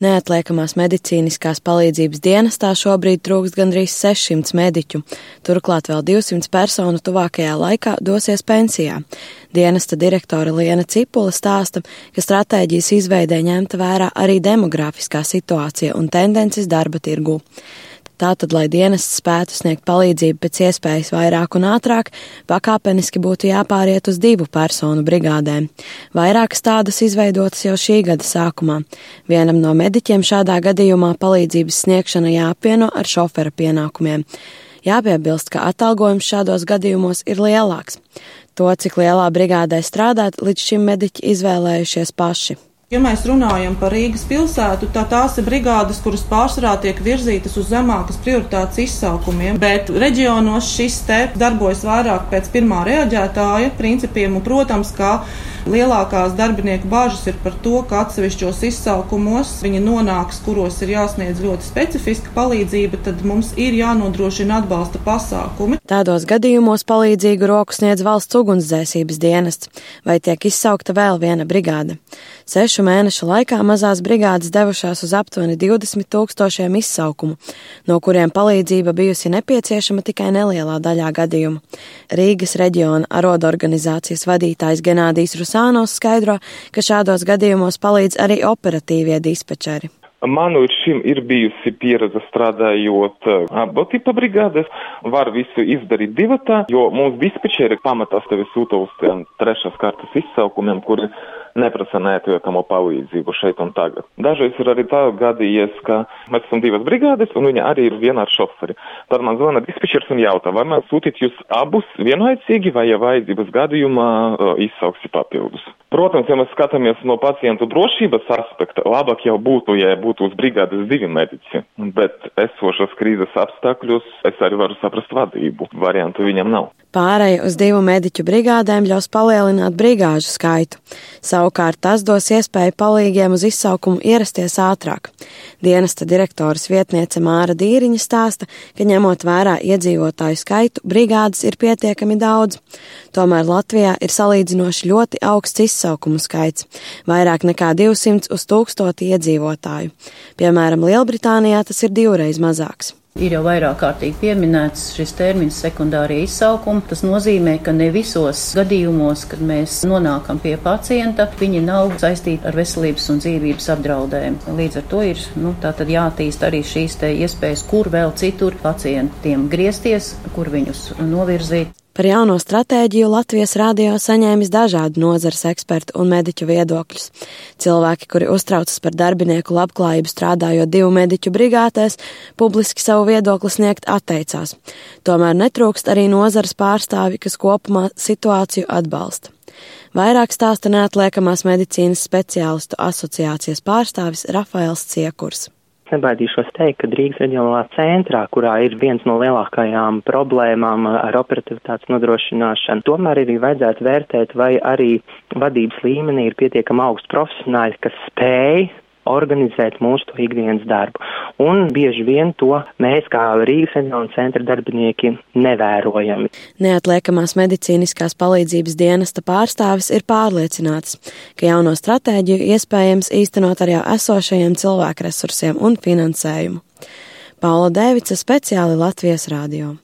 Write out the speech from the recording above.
Neatliekamās medicīniskās palīdzības dienestā šobrīd trūkst gandrīz 600 mediķu, turklāt vēl 200 personu tuvākajā laikā dosies pensijā. Dienesta direktore Liena Cipula stāsta, ka stratēģijas izveidē ņemta vērā arī demografiskā situācija un tendences darba tirgū. Tātad, lai dienests spētu sniegt palīdzību pēc iespējas vairāk un ātrāk, pakāpeniski būtu jāpāriet uz 2 personu brigādēm. Vairākas tādas izveidotas jau šī gada sākumā. Vienam no mediķiem šādā gadījumā palīdzības sniegšana jāapvieno ar šofera pienākumiem. Jāpiebilst, ka atalgojums šādos gadījumos ir lielāks. To, cik lielā brigādē strādāt, līdz šim mediķi izvēlējušies paši. Ja mēs runājam par Rīgas pilsētu, tās ir brigādes, kuras pārsvarā tiek virzītas uz zemākas prioritātes izsaukumiem, bet reģionos šis te darbojas vairāk pēc pirmā reaģētāja principiem, un, protams, kā lielākās darbinieku bāžas ir par to, ka atsevišķos izsaukumos viņi nonāks, kuros ir jāsniedz ļoti specifiska palīdzība, tad mums ir jānodrošina atbalsta pasākumi. Tādos gadījumos palīdzīgu roku sniedz valsts ugunsdzēsības dienests, vai tiek izsaukta vēl viena brigāde. 6 mēnešu laikā mazās brigādes devušās uz aptuveni 20 000 izsaukumu, no kuriem palīdzība bijusi nepieciešama tikai nelielā daļā gadījumu. Rīgas reģiona arodorganizācijas vadītājs Genādijs Rusānos skaidro, ka šādos gadījumos palīdz arī operatīvie dispečeri. Man līdz šim ir bijusi pieredze strādājot abu tipa brigādes. Var visu izdarīt divatā, jo mūsu dispečeri pamatās tevi sūta uz 3. kārtas izsaukumiem, kuri neprasa neatliekamo palīdzību šeit un tagad. Dažreiz ir arī tā gadījies, ka mēs esam 2 brigādes un viņa arī ir viena ar šoferi. Tad man zvana dispečers un jautā, vai man sūtīt jūs abus vienlaicīgi vai ja vajadzības gadījumā izsauksi papildus. Protams, ja mēs skatāmies no pacientu drošības aspekta, labāk jau būtu, ja būtu uz brigādes 2 mediķi, bet esošas krīzes apstākļos es arī varu saprast vadību. Variantu viņam nav. Pārēja uz 2 mediķu brigādēm ļaus palielināt brigāžu skaitu. Savukārt tas dos iespēju palīgiem uz izsaukumu ierasties ātrāk. Dienesta direktoras vietniece Māra Dīriņa stāsta, ka ņemot vērā iedzīvotāju skaitu, brigādes ir pietiekami daudz. Tomēr Latvijā ir salīdzinoši ļoti augsts izsaukumu skaits, vairāk nekā 200 uz 1000 iedzīvotāju. Piemēram, Lielbritānijā tas ir 2 reizes mazāks. Ir jau vairāk kārtīgi pieminēts šis termins sekundārie izsaukumi. Tas nozīmē, ka ne visos gadījumos, kad mēs nonākam pie pacienta, viņi nav saistīti ar veselības un dzīvības apdraudējumu. Līdz ar to ir tātad jātīst arī šīs te iespējas, kur vēl citur pacientiem griezties, kur viņus novirzīt. Par jauno stratēģiju Latvijas radio saņēmis dažādu nozares ekspertu un mediķu viedokļus. Cilvēki, kuri uztraucas par darbinieku labklājību strādājot 2 mediķu brigādēs, publiski savu viedokli sniegt atteicās. Tomēr netrūkst arī nozares pārstāvi, kas kopumā situāciju atbalsta. Vairāk stāsta Neatliekamās medicīnas speciālistu asociācijas pārstāvis Rafaels Ciekurs. Nebaidīšos teikt, ka Rīgas reģionālā centrā, kurā ir viens no lielākajām problēmām ar operativitātes nodrošināšanu, tomēr arī vajadzētu vērtēt, vai arī vadības līmenī ir pietiekami augsts profesionāļi, kas spēj organizēt mūsu ikdienas darbu. Un bieži vien to mēs kā Rīgas reģiona centra darbinieki nevērojam. Neatliekamās medicīniskās palīdzības dienesta pārstāvis ir pārliecināts, ka jauno stratēģiju iespējams īstenot ar jau esošajiem cilvēku resursiem un finansējumu. Paula Dēvica, speciāli Latvijas radio.